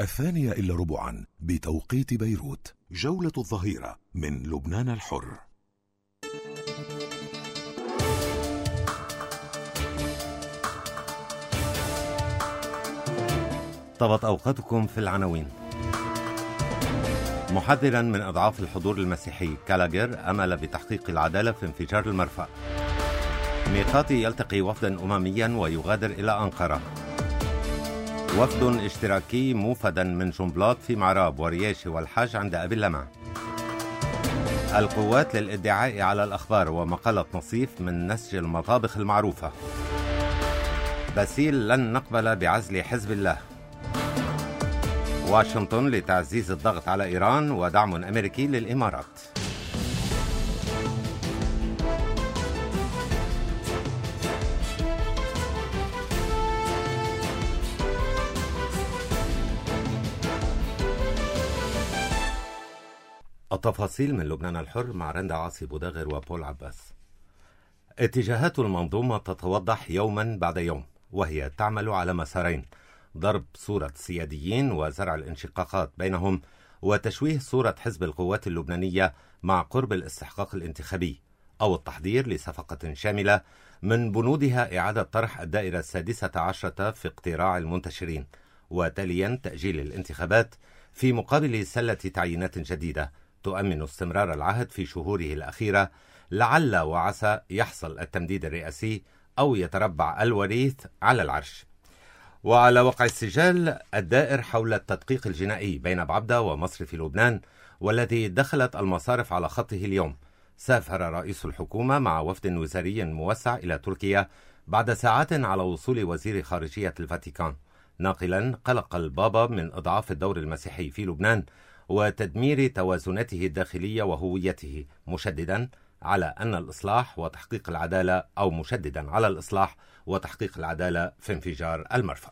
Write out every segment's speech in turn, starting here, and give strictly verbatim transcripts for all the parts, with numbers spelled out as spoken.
الثانية إلا ربعا بتوقيت بيروت. جولة الظهيرة من لبنان الحر. طبت أوقاتكم في العناوين. محذرا من أضعاف الحضور المسيحي، كالاغير أمل بتحقيق العدالة في انفجار المرفأ. ميقاتي يلتقي وفدا أمميا ويغادر إلى أنقرة. وفد اشتراكي موفدا من جنبلاط في معراب ورياشي والحاج عند أبي اللمع. القوات للادعاء على الأخبار ومقالة نصيف من نسج المطابخ المعروفة. باسيل لن نقبل بعزل حزب الله. واشنطن لتعزيز الضغط على إيران ودعم أمريكي للإمارات. التفاصيل من لبنان الحر مع رندا عاصي بوداغر وبول عباس. اتجاهات المنظومة تتوضح يوما بعد يوم، وهي تعمل على مسارين: ضرب صورة السياديين وزرع الانشقاقات بينهم، وتشويه صورة حزب القوات اللبنانية مع قرب الاستحقاق الانتخابي، أو التحضير لصفقة شاملة من بنودها إعادة طرح الدائرة السادسة عشرة في اقتراع المنتشرين، وتاليا تأجيل الانتخابات في مقابل سلة تعيينات جديدة تؤمن استمرار العهد في شهوره الأخيرة، لعل وعسى يحصل التمديد الرئاسي أو يتربع الوريث على العرش. وعلى وقع السجال الدائر حول التدقيق الجنائي بين بعبدة ومصرف لبنان، والذي دخلت المصارف على خطه اليوم، سافر رئيس الحكومة مع وفد وزاري موسع إلى تركيا بعد ساعات على وصول وزير خارجية الفاتيكان، ناقلا قلق البابا من إضعاف الدور المسيحي في لبنان وتدمير توازناته الداخلية وهويته، مشددا على أن الإصلاح وتحقيق العدالة أو مشددا على الإصلاح وتحقيق العدالة في انفجار المرفأ.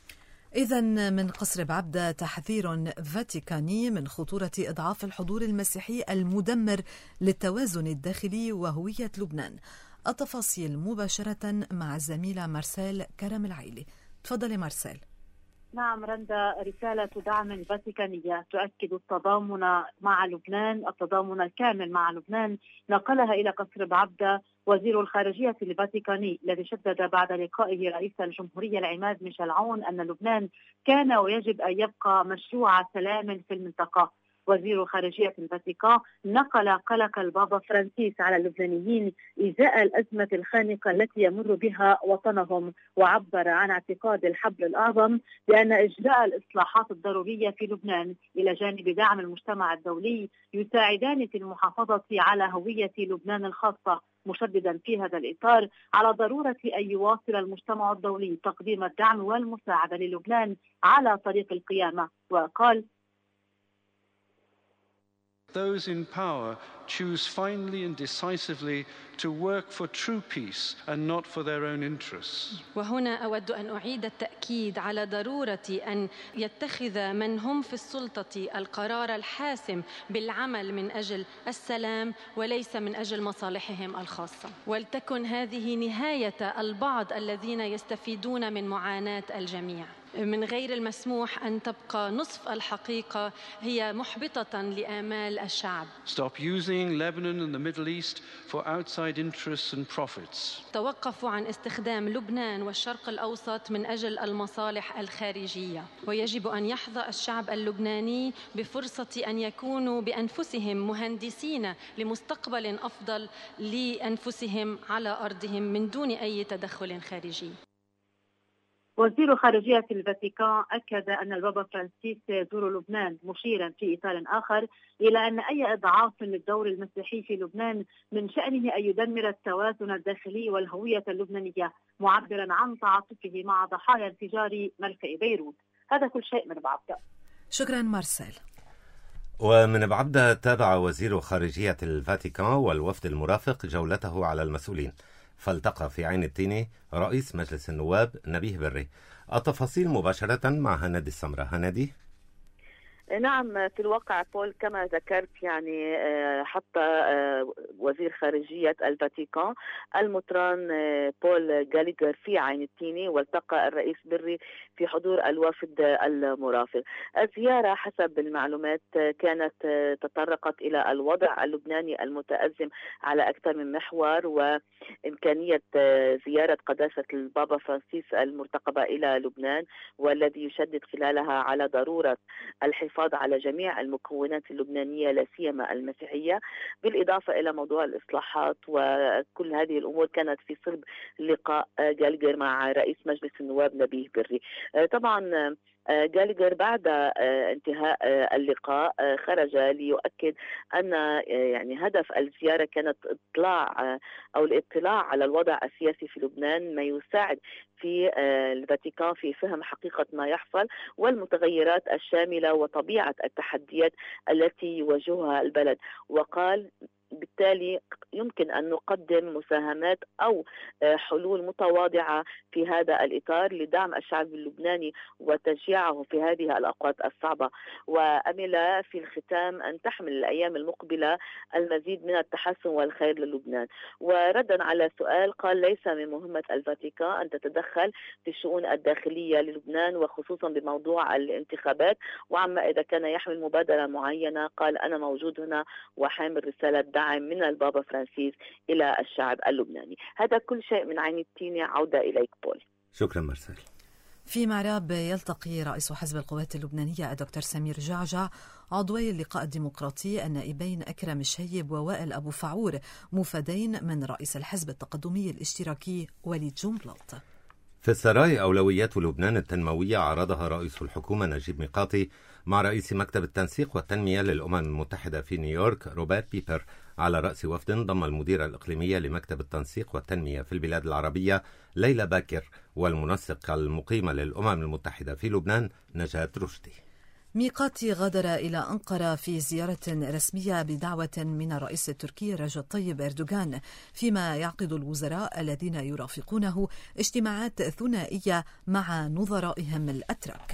إذن من قصر بعبدة تحذير فاتيكاني من خطورة إضعاف الحضور المسيحي المدمر للتوازن الداخلي وهوية لبنان. التفاصيل مباشرة مع الزميلة مارسيل كرم العيلي. تفضلي مارسيل. نعم رندا، رسالة دعم فاتيكانية تؤكد التضامن مع لبنان، التضامن الكامل مع لبنان، نقلها إلى قصر بعبدة وزير الخارجية الفاتيكاني، الذي شدد بعد لقائه رئيس الجمهورية العماد ميشيل عون أن لبنان كان ويجب أن يبقى مشروع سلام في المنطقة. وزير خارجية الفاتيكان نقل قلق البابا فرانسيس على اللبنانيين إزاء الأزمة الخانقة التي يمر بها وطنهم، وعبر عن اعتقاد الحبر الأعظم بأن إجراء الإصلاحات الضرورية في لبنان إلى جانب دعم المجتمع الدولي يساعدان في المحافظة على هوية لبنان الخاصة، مشددا في هذا الإطار على ضرورة أن يواصل المجتمع الدولي تقديم الدعم والمساعدة للبنان على طريق القيامة. وقال: Those in power choose finally and decisively to work for true peace and not for their own interests. وهنا أود أن أعيد التأكيد على ضرورة أن يتخذ من هم في السلطة القرار الحاسم بالعمل من أجل السلام وليس من أجل مصالحهم الخاصة، ولتكن هذه نهاية البعض الذين يستفيدون من معاناة الجميع. من غير المسموح أن تبقى نصف الحقيقة هي محبطة لآمال الشعب. Stop using Lebanon and the Middle East for outside interests and profits. توقفوا عن استخدام لبنان والشرق الأوسط من أجل المصالح الخارجية، ويجب أن يحظى الشعب اللبناني بفرصة أن يكونوا بأنفسهم مهندسين لمستقبل أفضل لأنفسهم على أرضهم من دون أي تدخل خارجي. وزير خارجية الفاتيكان أكد أن البابا فرانسيس سيزور لبنان، مشيرا في إطار آخر إلى أن أي إضعاف للدور المسيحي في لبنان من شأنه أن يدمر التوازن الداخلي والهوية اللبنانية، معبرا عن تعاطفه مع ضحايا انفجار مرفأ بيروت. هذا كل شيء من بعبدة. شكرا مارسيل. ومن بعبدة تابع وزير خارجية الفاتيكان والوفد المرافق جولته على المسؤولين، فالتقى في عين التيني رئيس مجلس النواب نبيه بري. التفاصيل مباشرة مع هنادي السمرة. هنادي. نعم، في الواقع بول كما ذكرت يعني حتى وزير خارجية الفاتيكان المطران بول غاليغر في عين التيني، والتقى الرئيس بري في حضور الوفد المرافق. الزيارة حسب المعلومات كانت تطرقت إلى الوضع اللبناني المتأزم على أكثر من محور، وإمكانية زيارة قداسة البابا فرانسيس المرتقبة إلى لبنان، والذي يشدد خلالها على ضرورة الحفاظ على جميع المكونات اللبنانية لا سيما المسيحية، بالإضافة إلى موضوع الإصلاحات. وكل هذه الأمور كانت في صلب لقاء غاليغر مع رئيس مجلس النواب نبيه بري. طبعا غاليغر بعد انتهاء اللقاء خرج ليؤكد أن يعني هدف الزيارة كانت اطلاع أو الاطلاع على الوضع السياسي في لبنان، ما يساعد في الفاتيكان في فهم حقيقة ما يحصل والمتغيرات الشاملة وطبيعة التحديات التي يواجهها البلد. وقال بالتالي يمكن أن نقدم مساهمات أو حلول متواضعة في هذا الإطار لدعم الشعب اللبناني وتشجيعه في هذه الأوقات الصعبة. وأمل في الختام أن تحمل الأيام المقبلة المزيد من التحسن والخير للبنان. وردا على سؤال قال ليس من مهمة الفاتيكان أن تتدخل في الشؤون الداخلية للبنان وخصوصا بموضوع الانتخابات، وعما إذا كان يحمل مبادرة معينة قال أنا موجود هنا وحامل رسالة دعم من البابا فرانسيس إلى الشعب اللبناني. هذا كل شيء من عين التيني. عودة إليك بول. شكرا مرسل. في معراب يلتقي رئيس حزب القوات اللبنانية الدكتور سمير جعجع عضوي اللقاء الديمقراطي النائبين أكرم الشيب ووائل أبو فعور مفادين من رئيس الحزب التقدمي الاشتراكي وليد جنبلاط. في السراي أولويات لبنان التنموية عرضها رئيس الحكومة نجيب ميقاتي مع رئيس مكتب التنسيق والتنمية للأمم المتحدة في نيويورك روبرت بيبر على رأس وفد ضم المديرة الإقليمية لمكتب التنسيق والتنمية في البلاد العربية ليلى باكر والمنسق المقيمة للأمم المتحدة في لبنان نجاة رشدي. ميقاتي غادر إلى أنقرة في زيارة رسمية بدعوة من الرئيس التركي رجب طيب أردوغان، فيما يعقد الوزراء الذين يرافقونه اجتماعات ثنائية مع نظرائهم الأتراك.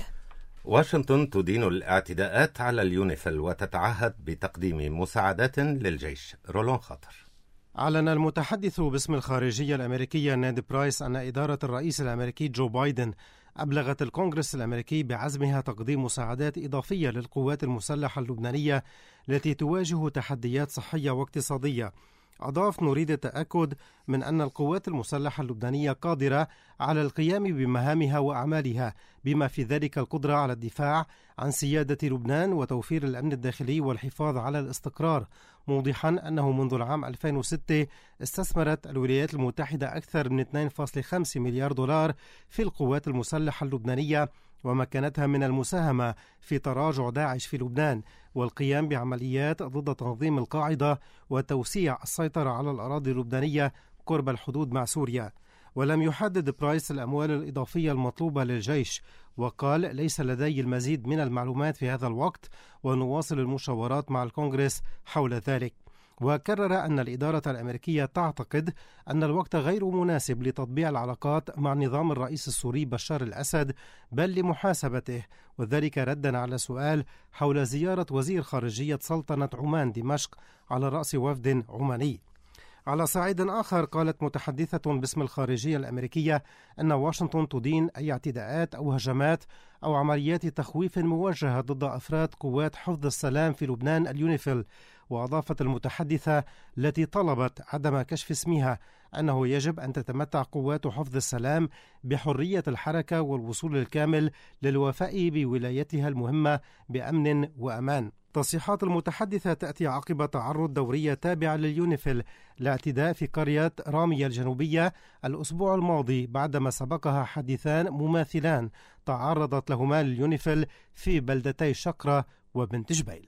واشنطن تدين الاعتداءات على اليونيفيل وتتعهد بتقديم مساعدات للجيش. رولون خاطر. أعلن المتحدث باسم الخارجية الأمريكية نيد برايس أن إدارة الرئيس الأمريكي جو بايدن أبلغت الكونغرس الأمريكي بعزمها تقديم مساعدات إضافية للقوات المسلحة اللبنانية التي تواجه تحديات صحية واقتصادية. أضاف: نريد التأكد من أن القوات المسلحة اللبنانية قادرة على القيام بمهامها وأعمالها، بما في ذلك القدرة على الدفاع عن سيادة لبنان وتوفير الأمن الداخلي والحفاظ على الاستقرار، موضحا أنه منذ العام ألفين وستة استثمرت الولايات المتحدة أكثر من اثنين فاصلة خمسة مليار دولار في القوات المسلحة اللبنانية ومكنتها من المساهمة في تراجع داعش في لبنان والقيام بعمليات ضد تنظيم القاعدة وتوسيع السيطرة على الأراضي اللبنانية قرب الحدود مع سوريا. ولم يحدد برايس الأموال الإضافية المطلوبة للجيش، وقال: ليس لدي المزيد من المعلومات في هذا الوقت ونواصل المشاورات مع الكونغرس حول ذلك. وكرر أن الإدارة الأمريكية تعتقد أن الوقت غير مناسب لتطبيع العلاقات مع نظام الرئيس السوري بشار الأسد بل لمحاسبته، وذلك ردا على سؤال حول زيارة وزير خارجية سلطنة عمان دمشق على رأس وفد عماني. على صعيد آخر، قالت متحدثة باسم الخارجية الأمريكية أن واشنطن تدين أي اعتداءات أو هجمات أو عمليات تخويف موجهة ضد أفراد قوات حفظ السلام في لبنان اليونيفيل. وأضافت المتحدثة التي طلبت عدم كشف اسمها أنه يجب أن تتمتع قوات حفظ السلام بحرية الحركة والوصول الكامل للوفاء بولايتها المهمة بأمن وأمان. تصريحات المتحدثة تأتي عقب تعرض دورية تابعة لليونيفيل لاعتداء في قرية رامية الجنوبية الأسبوع الماضي، بعدما سبقها حادثان مماثلان تعرضت لهما اليونيفيل في بلدتي شقرة وبنت جبيل.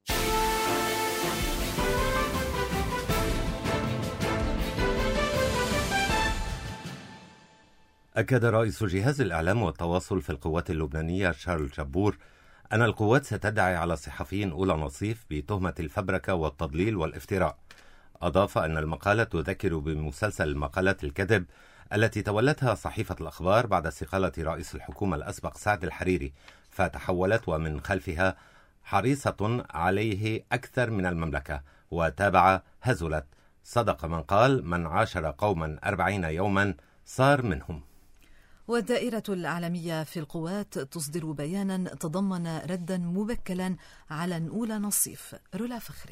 أكد رئيس جهاز الإعلام والتواصل في القوات اللبنانية شارل جبور أن القوات ستدعي على الصحفيين أولى نصيف بتهمة الفبركة والتضليل والافتراء. أضاف أن المقالة تذكر بمسلسل مقالات الكذب التي تولتها صحيفة الأخبار بعد استقالة رئيس الحكومة الأسبق سعد الحريري، فتحولت ومن خلفها حريصة عليه أكثر من المملكة، وتابع: هزلت صدق من قال: من عاشر قوما أربعين يوما صار منهم. والدائرة الإعلامية في القوات تصدر بيانا تضمن ردا مبكلا على نقول نصيف. رولا فخري.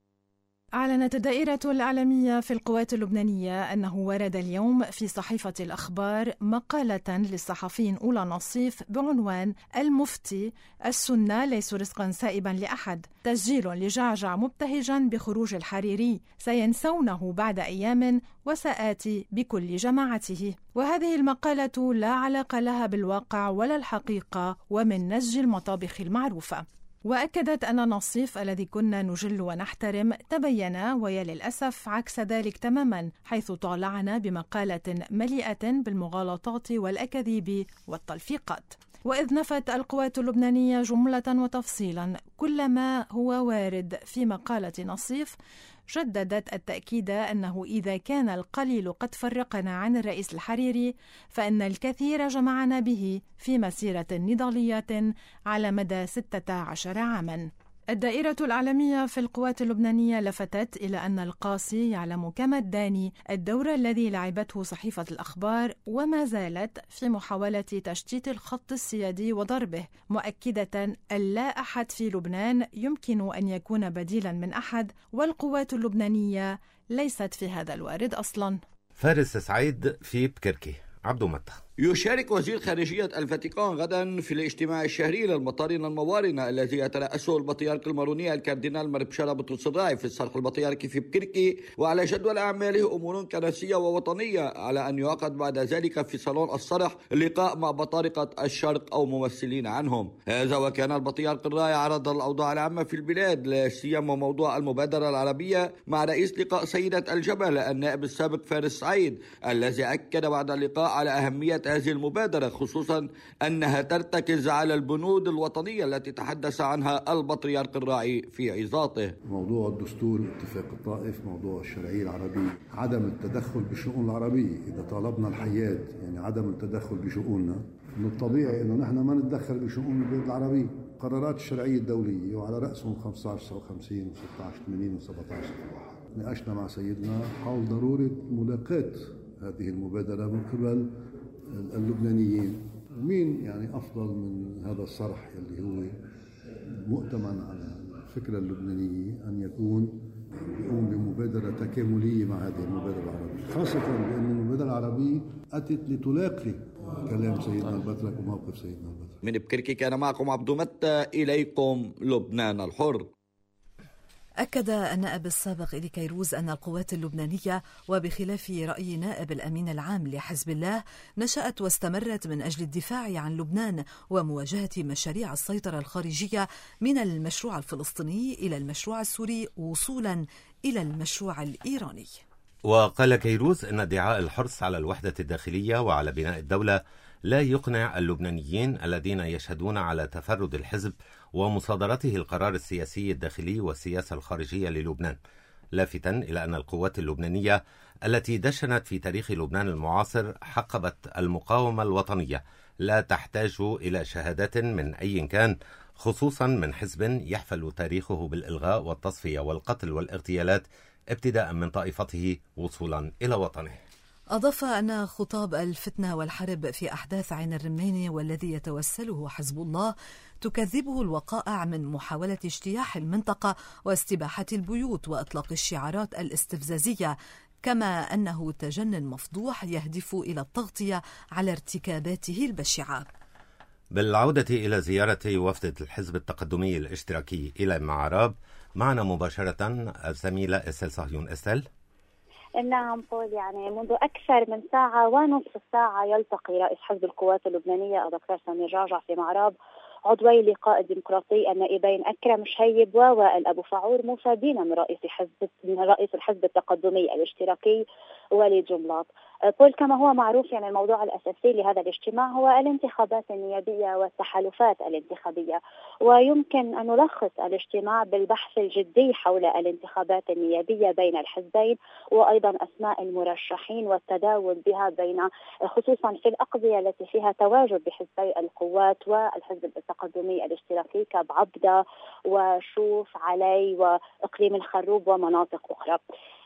أعلنت الدائرة الإعلامية في القوات اللبنانية أنه ورد اليوم في صحيفة الأخبار مقالة للصحفي أولى نصيف بعنوان: المفتي: السنة ليسوا رزقا سائبا لأحد، تسجيل لجعجع مبتهجا بخروج الحريري، سينسونه بعد أيام وسآتي بكل جماعته. وهذه المقالة لا علاقة لها بالواقع ولا الحقيقة ومن نسج المطابخ المعروفة. وأكدت أن نصيف الذي كنا نجل ونحترم تبين ويا للأسف عكس ذلك تماما، حيث طالعنا بمقالة مليئة بالمغالطات والأكاذيب والتلفيقات. وإذ نفت القوات اللبنانية جملة وتفصيلا كل ما هو وارد في مقالة نصيف، جددت التأكيد أنه إذا كان القليل قد فرقنا عن الرئيس الحريري، فإن الكثير جمعنا به في مسيرة نضالية على مدى ستة عشر عاما. الدائرة الإعلامية في القوات اللبنانية لفتت إلى أن القاصي يعلم كما الداني الدور الذي لعبته صحيفة الأخبار، وما زالت في محاولة تشتيت الخط السيادي وضربه، مؤكدة أن لا أحد في لبنان يمكن أن يكون بديلا من أحد، والقوات اللبنانية ليست في هذا الوارد أصلا. فارس سعيد في بكركي. عبدو متى. يشارك وزير خارجية الفاتيكان غدا في الاجتماع الشهري للمطارنة الموارنة الذي يترأسه البطريرك الماروني الكاردينال مربشارة بطرس الراعي في الصرح البطريركي في بكركي، وعلى جدول أعماله أمور كنسية ووطنية، على أن يعقد بعد ذلك في صالون الصرح لقاء مع بطارقة الشرق أو ممثلين عنهم. هذا وكان البطريرك الراعي عرض الأوضاع العامة في البلاد، لا سيما موضوع المبادرة العربية، مع رئيس لقاء سيدة الجبل النائب السابق فارس سعيد، الذي أكد بعد اللقاء على أهمية هذه المبادرة، خصوصا أنها ترتكز على البنود الوطنية التي تحدث عنها البطريرك الراعي في عظاته. موضوع الدستور، اتفاق الطائف، موضوع الشرعية العربية، عدم التدخل بالشؤون العربية. إذا طالبنا الحياد يعني عدم التدخل بشؤوننا، من الطبيعي أنه نحن ما نتدخل بشؤون البلاد العربية. قرارات الشرعية الدولية وعلى رأسهم خمسة عشر تسعة وخمسين وستة عشر ثمانين وسبعة عشر ناقشنا مع سيدنا حول ضرورة ملاقاة هذه المبادرة من قبل اللبنانيين. مين يعني أفضل من هذا الصرح اللي هو مؤتمن على الفكرة اللبنانية أن يكون يقوم بمبادرة تكاملية مع هذه المبادرة العربية، خاصة بأن المبادرة العربية أتت لتلاقي كلام سيدنا البطرك وموقف سيدنا البطرك. من بكركي كان معكم عبدو متى، إليكم لبنان الحر. أكد النائب السابق إلي كيروز أن القوات اللبنانية، وبخلاف رأي نائب الأمين العام لحزب الله، نشأت واستمرت من أجل الدفاع عن لبنان ومواجهة مشاريع السيطرة الخارجية من المشروع الفلسطيني إلى المشروع السوري وصولا إلى المشروع الإيراني. وقال كيروز أن ادعاء الحرص على الوحدة الداخلية وعلى بناء الدولة لا يقنع اللبنانيين الذين يشهدون على تفرد الحزب ومصادرته القرار السياسي الداخلي والسياسة الخارجية للبنان، لافتا إلى أن القوات اللبنانية التي دشنت في تاريخ لبنان المعاصر حقبت المقاومة الوطنية لا تحتاج إلى شهادات من أي كان، خصوصا من حزب يحفل تاريخه بالإلغاء والتصفية والقتل والاغتيالات ابتداء من طائفته وصولا إلى وطنه. أضاف أن خطاب الفتنة والحرب في أحداث عين الرماني والذي يتوسله حزب الله تكذبه الوقائع من محاولة اجتياح المنطقة واستباحة البيوت وإطلاق الشعارات الاستفزازية، كما أنه تجنن مفضوح يهدف إلى التغطية على ارتكاباته البشعة. بالعودة إلى زيارة وفد الحزب التقدمي الاشتراكي إلى معراب، معنا مباشرة الزميلة إستيل صهيون. إستيل. نعم بول، يعني منذ أكثر من ساعة ونصف ساعة يلتقي رئيس حزب القوات اللبنانية الدكتور سمير جعجع في معراب عضوي اللقاء الديمقراطي النائبين أكرم شهيب ووائل أبو فعور، مفادين من رئيس حزب من رئيس الحزب التقدمي الاشتراكي وليد جملاط. بول، كما هو معروف يعني الموضوع الأساسي لهذا الاجتماع هو الانتخابات النيابية والتحالفات الانتخابية، ويمكن أن نلخص الاجتماع بالبحث الجدي حول الانتخابات النيابية بين الحزبين وأيضا أسماء المرشحين والتداول بها بين خصوصا في الأقضية التي فيها تواجد بحزبي القوات والحزب التقدمي الاشتراكي كبعبدة وشوف علي وإقليم الخروب ومناطق أخرى.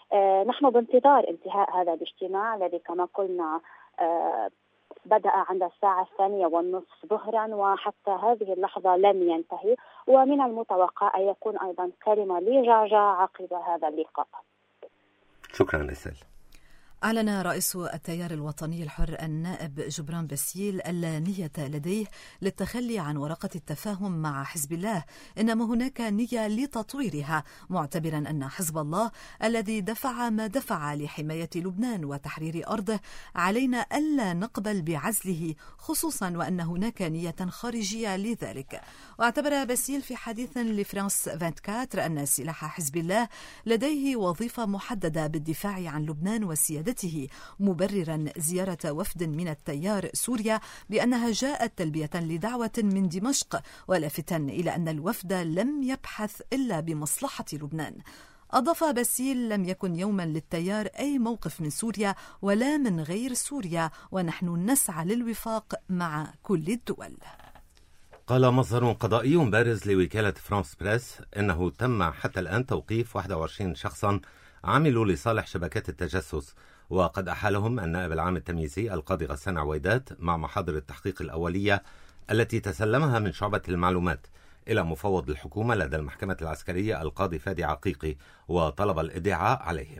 نحن بانتظار انتهاء هذا الاجتماع الذي كما قلنا بدأ عند الساعة الثانية والنصف ظهرا وحتى هذه اللحظة لم ينتهي، ومن المتوقع أن يكون أيضا كلمة لجعجع عقب هذا اللقاء. شكرا رسال. أعلن رئيس التيار الوطني الحر النائب جبران باسيل ألا نية لديه للتخلي عن ورقة التفاهم مع حزب الله، إنما هناك نية لتطويرها، معتبرا أن حزب الله الذي دفع ما دفع لحماية لبنان وتحرير أرضه علينا ألا نقبل بعزله، خصوصا وأن هناك نية خارجية لذلك. واعتبر باسيل في حديث لفرانس أربعة وعشرين أن سلاح حزب الله لديه وظيفة محددة بالدفاع عن لبنان وسيادته، مبررا زيارة وفد من التيار سوريا بأنها جاءت تلبية لدعوة من دمشق، ولافتا إلى أن الوفد لم يبحث إلا بمصلحة لبنان. أضاف باسيل: لم يكن يوما للتيار أي موقف من سوريا ولا من غير سوريا، ونحن نسعى للوفاق مع كل الدول. قال مصدر قضائي بارز لوكالة فرانس بريس إنه تم حتى الآن توقيف واحد وعشرين شخصا عملوا لصالح شبكات التجسس، وقد أحالهم النائب العام التمييزي القاضي غسان عويدات مع محاضر التحقيق الأولية التي تسلمها من شعبة المعلومات إلى مفوض الحكومة لدى المحكمة العسكرية القاضي فادي عقيقي، وطلب الإدعاء عليهم.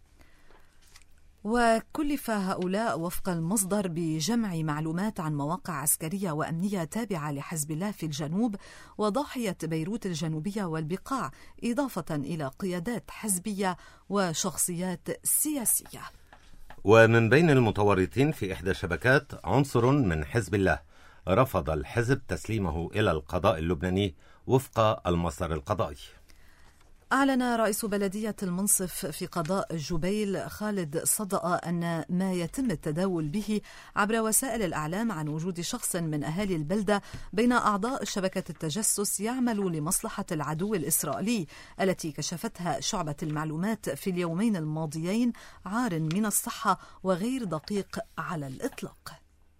وكلف هؤلاء وفق المصدر بجمع معلومات عن مواقع عسكرية وأمنية تابعة لحزب الله في الجنوب وضاحية بيروت الجنوبية والبقاع، إضافة إلى قيادات حزبية وشخصيات سياسية. ومن بين المتورطين في إحدى الشبكات عنصر من حزب الله رفض الحزب تسليمه إلى القضاء اللبناني وفق المصدر القضائي. أعلن رئيس بلدية المنصف في قضاء جبيل خالد صدقة أن ما يتم التداول به عبر وسائل الإعلام عن وجود شخص من أهالي البلدة بين أعضاء شبكة التجسس يعمل لمصلحة العدو الإسرائيلي التي كشفتها شعبة المعلومات في اليومين الماضيين عار من الصحة وغير دقيق على الإطلاق.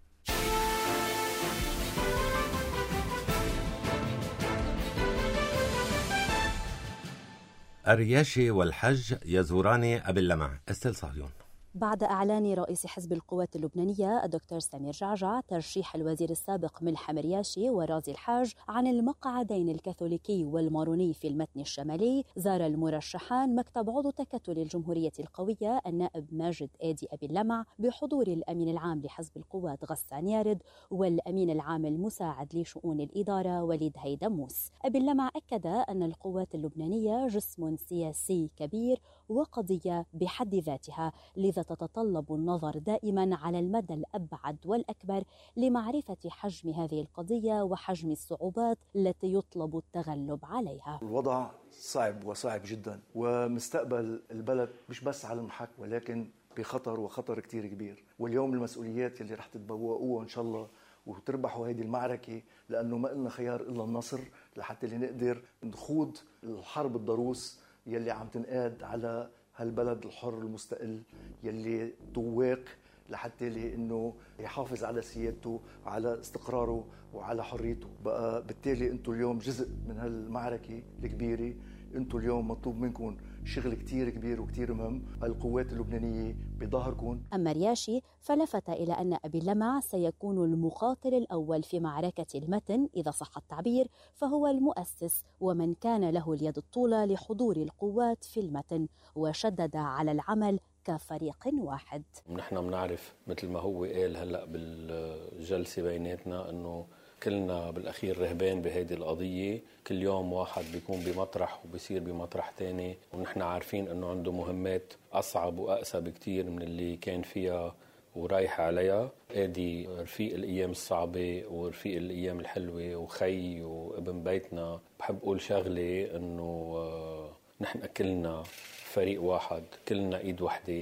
الرياشي والحج يزوران أبي اللمع. استيل صهيون. بعد إعلان رئيس حزب القوات اللبنانية الدكتور سمير جعجع ترشيح الوزير السابق ملحم الرياشي ورازي الحاج عن المقعدين الكاثوليكي والماروني في المتن الشمالي، زار المرشحان مكتب عضو تكتل الجمهورية القوية النائب ماجد آدي أبي اللمع بحضور الأمين العام لحزب القوات غسان يارد والأمين العام المساعد لشؤون الإدارة وليد هيدموس. أبي اللمع أكد أن القوات اللبنانية جسم سياسي كبير وقضية بحد ذاتها، لذا تتطلب النظر دائما على المدى الأبعد والأكبر لمعرفة حجم هذه القضية وحجم الصعوبات التي يطلب التغلب عليها. الوضع صعب وصعب جدا، ومستقبل البلد مش بس على المحك ولكن بخطر وخطر كتير كبير. واليوم المسؤوليات اللي رح تتبوؤوها إن شاء الله وتربحوا هذه المعركة، لأنه ما لنا خيار إلا النصر لحتى اللي نقدر نخوض الحرب الضروس يلي عم تنقاد على هالبلد الحر المستقل يلي طواق لحتى اللي انه يحافظ على سيادته وعلى استقراره وعلى حريته. بقى بالتالي انتم اليوم جزء من هالمعركة الكبيرة، انتم اليوم مطلوب منكم شغل كتير كبير وكتير مهم، القوات اللبنانية بظهركم. أما رياشي فلفت إلى أن أبي اللمع سيكون المقاتل الأول في معركة المتن، إذا صح التعبير فهو المؤسس ومن كان له اليد الطولى لحضور القوات في المتن، وشدد على العمل كفريق واحد. نحن بنعرف مثل ما هو قال هلأ بالجلسة بيناتنا أنه كلنا بالأخير رهبان بهذه القضية، كل يوم واحد بيكون بمطرح وبيصير بمطرح تاني، ونحن عارفين أنه عنده مهمات أصعب وأقسى بكتير من اللي كان فيها ورايح عليها. ادي رفيق الأيام الصعبة ورفيق الأيام الحلوة وخي وابن بيتنا. بحب أقول شغلة أنه نحن كلنا فريق واحد، كلنا إيد وحدة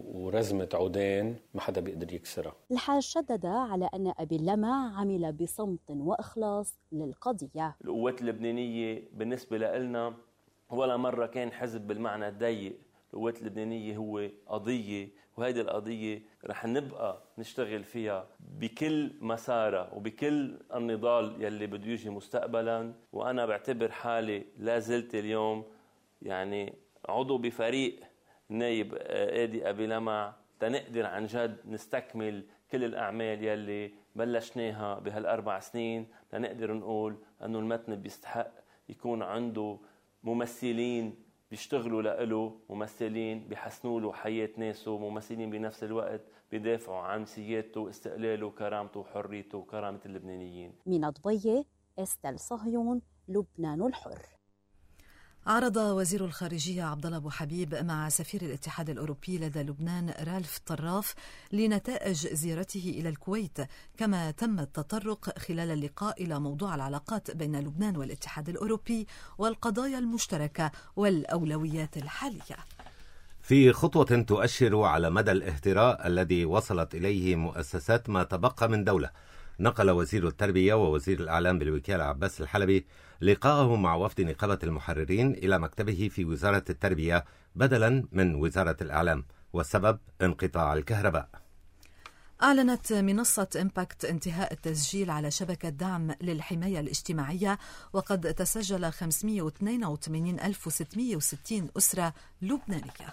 ورزمة عودين ما حدا بيقدر يكسرها. الحاج شدد على أن أبي اللمع عمل بصمت وإخلاص للقضية. القوات اللبنانية بالنسبة لنا ولا مرة كان حزب بالمعنى الضيق. القوات اللبنانية هو قضية، وهذه القضية رح نبقى نشتغل فيها بكل مسارها وبكل النضال يلي بده يجي مستقبلا. وأنا بعتبر حالي لا زلت اليوم يعني عضو بفريق النايب آدي أبي لمع تنقدر عن جد نستكمل كل الأعمال يلي بلشناها بهالأربع سنين، تنقدر نقول أنه المتن بيستحق يكون عنده ممثلين بيشتغلوا له، ممثلين بيحسنوا له حياة ناسه، ممثلين بنفس الوقت بيدافعوا عن سيادته واستقلاله وكرامته وحريته وكرامة اللبنانيين. من ضبية استل صهيون، لبنان الحر. عرض وزير الخارجية عبدالله أبو حبيب مع سفير الاتحاد الأوروبي لدى لبنان رالف طراف لنتائج زيارته إلى الكويت، كما تم التطرق خلال اللقاء إلى موضوع العلاقات بين لبنان والاتحاد الأوروبي والقضايا المشتركة والأولويات الحالية. في خطوة تؤشر على مدى الاهتراء الذي وصلت إليه مؤسسات ما تبقى من دولة، نقل وزير التربية ووزير الإعلام بالوكالة عباس الحلبي لقاءه مع وفد نقابة المحررين إلى مكتبه في وزارة التربية بدلا من وزارة الإعلام، والسبب انقطاع الكهرباء. أعلنت منصة إمباكت انتهاء التسجيل على شبكة دعم للحماية الاجتماعية، وقد تسجل خمسمئة واثنين وثمانين ألف وستمئة وستين أسرة لبنانية.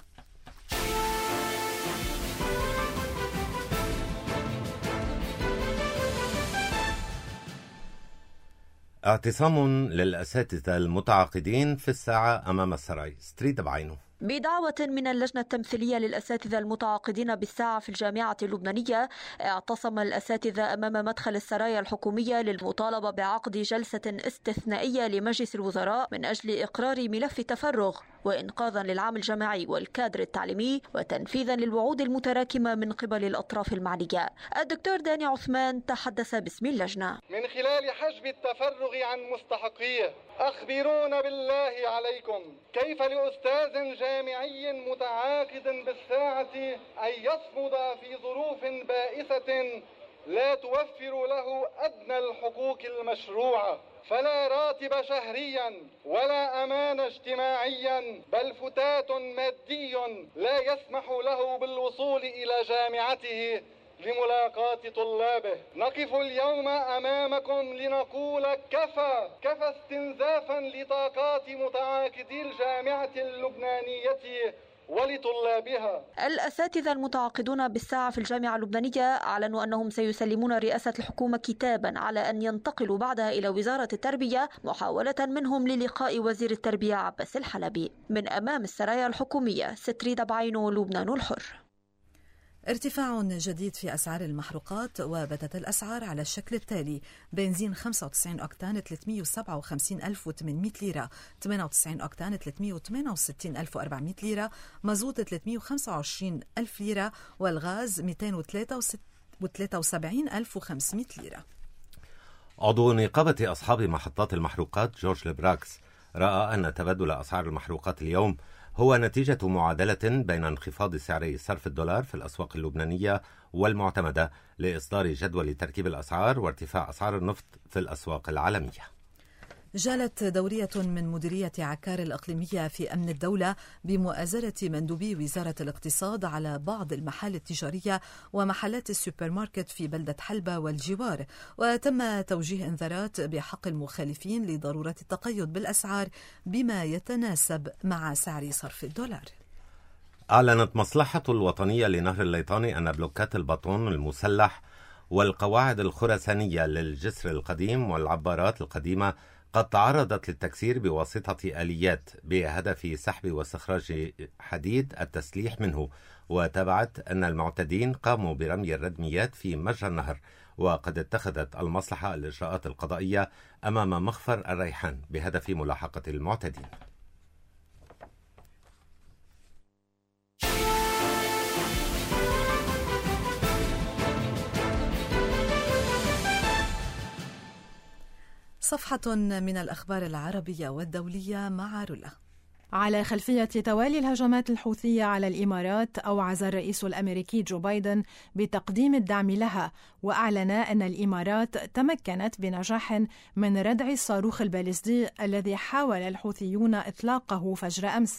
اعتصام للأساتذة المتعاقدين في الساعة أمام السراي. ستريت بعينه. بدعوة من اللجنة التمثيلية للأساتذة المتعاقدين بالساعة في الجامعة اللبنانية، اعتصم الأساتذة أمام مدخل السرايا الحكومية للمطالبة بعقد جلسة استثنائية لمجلس الوزراء من أجل إقرار ملف التفرغ وإنقاذا للعام الجامعي والكادر التعليمي وتنفيذا للوعود المتراكمة من قبل الأطراف المعنية. الدكتور داني عثمان تحدث باسم اللجنة. من خلال حجب التفرغ عن مستحقيه، أخبرونا بالله عليكم كيف لأستاذ جامعي متعاقد بالساعة أن يصمد في ظروف بائسة لا توفر له أدنى الحقوق المشروعة، فلا راتب شهريا ولا أمان اجتماعيا، بل فتات مادي لا يسمح له بالوصول إلى جامعته لملاقاة طلابه. نقف اليوم أمامكم لنقول كفى كفى استنزافا لطاقات متعاقدي الجامعة اللبنانية ولطلابها. الأساتذة المتعاقدون بالساعة في الجامعة اللبنانية أعلنوا أنهم سيسلمون رئاسة الحكومة كتابا على أن ينتقلوا بعدها إلى وزارة التربية، محاولة منهم للقاء وزير التربية عباس الحلبي. من أمام السرايا الحكومية، ستريد بعينه، لبنان الحر. ارتفاع جديد في أسعار المحروقات، وباتت الأسعار على الشكل التالي: بنزين خمسة وتسعين أوكتان ثلاثمئة وسبعة وخمسين ألف وثمانمئة ليرة، ثمانية وتسعين أوكتان ثلاثمئة وثمانية وستين ألف وأربعمئة ليرة، مازوت ثلاثمئة وخمسة وعشرين ألف ليرة، والغاز مئتين وثلاثة وسبعين ألف وخمسمئة ليرة. عضو نقابة أصحاب محطات المحروقات جورج لبراكس رأى أن تبادل أسعار المحروقات اليوم هو نتيجة معادلة بين انخفاض سعر صرف الدولار في الأسواق اللبنانية والمعتمدة لإصدار جدول تركيب الأسعار وارتفاع أسعار النفط في الأسواق العالمية. جالت دورية من مديرية عكار الإقليمية في أمن الدولة بمؤازرة مندوبي وزارة الاقتصاد على بعض المحال التجارية ومحلات السوبر ماركت في بلدة حلبة والجوار، وتم توجيه إنذارات بحق المخالفين لضرورة التقيد بالأسعار بما يتناسب مع سعر صرف الدولار. أعلنت مصلحة الوطنية لنهر الليطاني أن بلوكات الباطون المسلح والقواعد الخرسانية للجسر القديم والعبارات القديمة قد تعرضت للتكسير بواسطة آليات بهدف سحب واستخراج حديد التسليح منه، وتابعت أن المعتدين قاموا برمي الردميات في مجرى النهر، وقد اتخذت المصلحة الإجراءات القضائية أمام مخفر الريحان بهدف ملاحقة المعتدين. صفحة من الأخبار العربية والدولية مع رولا. على خلفية توالي الهجمات الحوثية على الإمارات، أوعز الرئيس الأمريكي جو بايدن بتقديم الدعم لها، وأعلن أن الإمارات تمكنت بنجاح من ردع الصاروخ البالستي الذي حاول الحوثيون إطلاقه فجر أمس.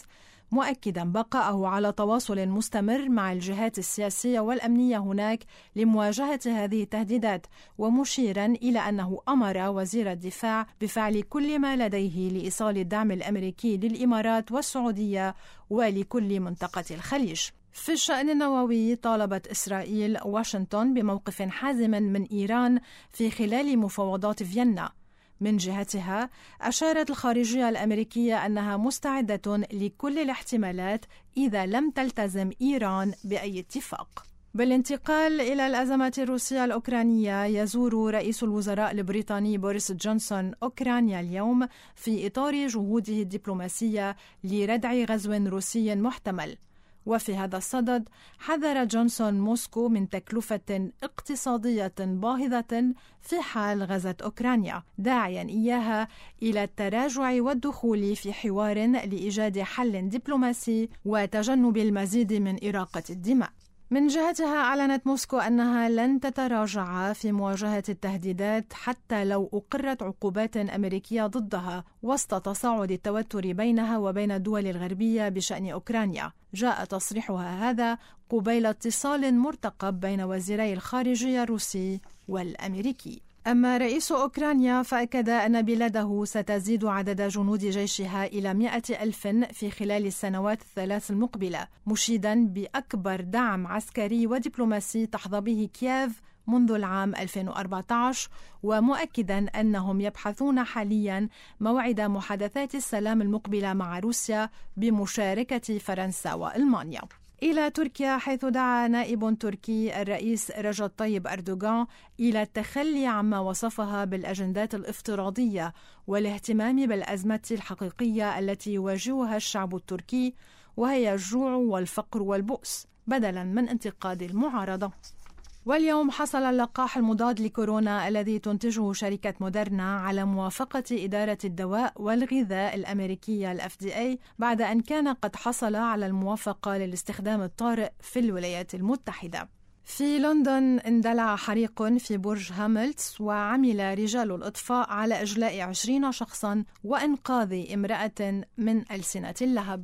مؤكدا بقاءه على تواصل مستمر مع الجهات السياسية والأمنية هناك لمواجهة هذه التهديدات، ومشيرا إلى أنه أمر وزير الدفاع بفعل كل ما لديه لإيصال الدعم الأمريكي للإمارات والسعودية ولكل منطقة الخليج. في الشأن النووي طالبت إسرائيل واشنطن بموقف حازم من إيران في خلال مفاوضات فيينا. من جهتها أشارت الخارجية الأمريكية أنها مستعدة لكل الاحتمالات إذا لم تلتزم إيران بأي اتفاق. بالانتقال إلى الأزمة الروسية الأوكرانية، يزور رئيس الوزراء البريطاني بوريس جونسون أوكرانيا اليوم في إطار جهوده الدبلوماسية لردع غزو روسي محتمل. وفي هذا الصدد حذر جونسون موسكو من تكلفة اقتصادية باهظة في حال غزت أوكرانيا، داعيا إياها إلى التراجع والدخول في حوار لإيجاد حل دبلوماسي وتجنب المزيد من إراقة الدماء. من جهتها أعلنت موسكو أنها لن تتراجع في مواجهة التهديدات حتى لو أقرت عقوبات أمريكية ضدها وسط تصاعد التوتر بينها وبين الدول الغربية بشأن أوكرانيا. جاء تصريحها هذا قبيل اتصال مرتقب بين وزيري الخارجية الروسي والأمريكي. أما رئيس أوكرانيا فأكد أن بلاده ستزيد عدد جنود جيشها إلى مئة ألف في خلال السنوات الثلاث المقبلة، مشيدا بأكبر دعم عسكري ودبلوماسي تحظى به كييف منذ العام ألفين وأربعة عشر، ومؤكدا أنهم يبحثون حاليا موعد محادثات السلام المقبلة مع روسيا بمشاركة فرنسا وألمانيا. إلى تركيا، حيث دعا نائب تركي الرئيس رجب طيب أردوغان إلى التخلي عما وصفها بالأجندات الافتراضية والاهتمام بالأزمة الحقيقية التي يواجهها الشعب التركي، وهي الجوع والفقر والبؤس، بدلا من انتقاد المعارضة. واليوم حصل اللقاح المضاد لكورونا الذي تنتجه شركة موديرنا على موافقة إدارة الدواء والغذاء الأمريكية ال إف دي إيه بعد أن كان قد حصل على الموافقة للاستخدام الطارئ في الولايات المتحدة. في لندن اندلع حريق في برج هاملتس، وعمل رجال الإطفاء على إجلاء عشرين شخصا وإنقاذ امرأة من ألسنة اللهب.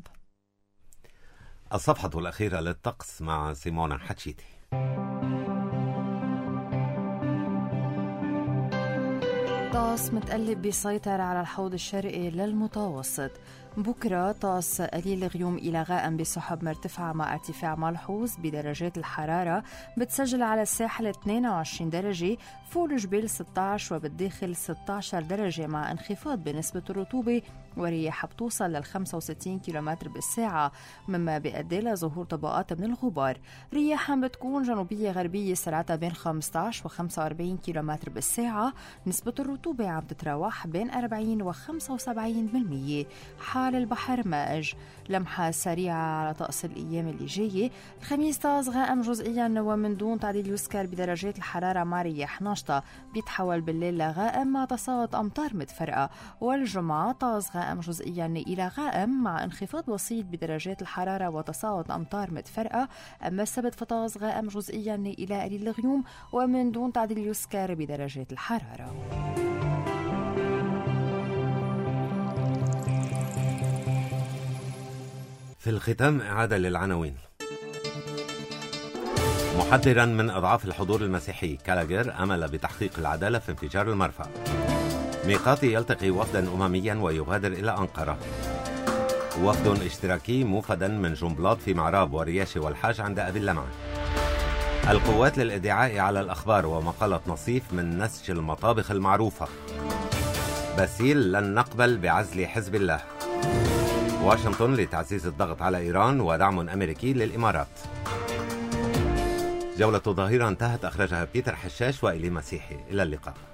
الصفحة الأخيرة للطقس مع سيمونا حتشيتي. طقس متقلب بيسيطر على الحوض الشرقي للمتوسط. بكرة طقس قليل غيوم إلى غائم بسحب مرتفعة مع ارتفاع ملحوظ بدرجات الحرارة، بتسجل على الساحل اثنين وعشرين درجة، فوق الجبال ستة عشر، وبالداخل ستة عشر درجة مع انخفاض بنسبة الرطوبة، ورياح بتوصل لل خمسة وستين كيلومتر بالساعة، مما بيؤدي لظهور طبقات من الغبار. رياح بتكون جنوبية غربية سرعتها بين خمسة عشر و خمسة وأربعين كيلومتر بالساعة. نسبة الرطوبة عم تتراوح بين أربعين و خمسة وسبعين بالمية. حال البحر مائج. لمحة سريعة على طقس الأيام اللي جاية. الخميس طقس غائم جزئيا ومن دون تعديل يذكر بدرجات الحرارة مع رياح ناشطة، بيتحول بالليل لغائم مع تساقط أمطار متفرقة. والجمعة طقس غائم جزئيا إلى غائم مع انخفاض بسيط بدرجات الحرارة وتساقط أمطار متفرقة. أما السبت فطقس غائم جزئيا إلى قليل الغيوم ومن دون تعديل يذكر بدرجات الحرارة. في الختام إعادة للعناوين. محذرا من أضعاف الحضور المسيحي، كالاغير أمل بتحقيق العدالة في انفجار المرفأ. ميقاتي يلتقي وفدا أمميا ويغادر إلى أنقرة. وفد اشتراكي موفدا من جنبلاط في معراب ورياشي والحاج عند أبي اللمعة. القوات للإدعاء على الأخبار ومقالة نصيف من نسج المطابخ المعروفة. باسيل لن نقبل بعزل حزب الله. واشنطن لتعزيز الضغط على إيران ودعم أمريكي للإمارات. جولة الظهيرة انتهت، أخرجها بيتر حشاش وإلي مسيحي. إلى اللقاء.